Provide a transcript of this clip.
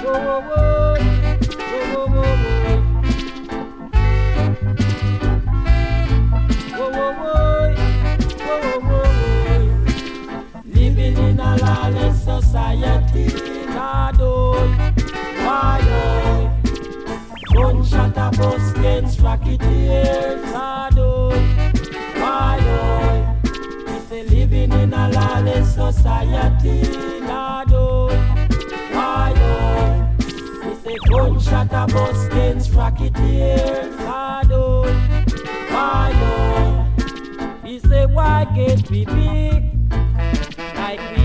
Living in a lawless society, Lord, why, gunshot a bus against racketeers, Lord, why, we say living in a lawless society, Lord, why, we say gunshot a bus against racketeers, Lord, why, he say why get we big like we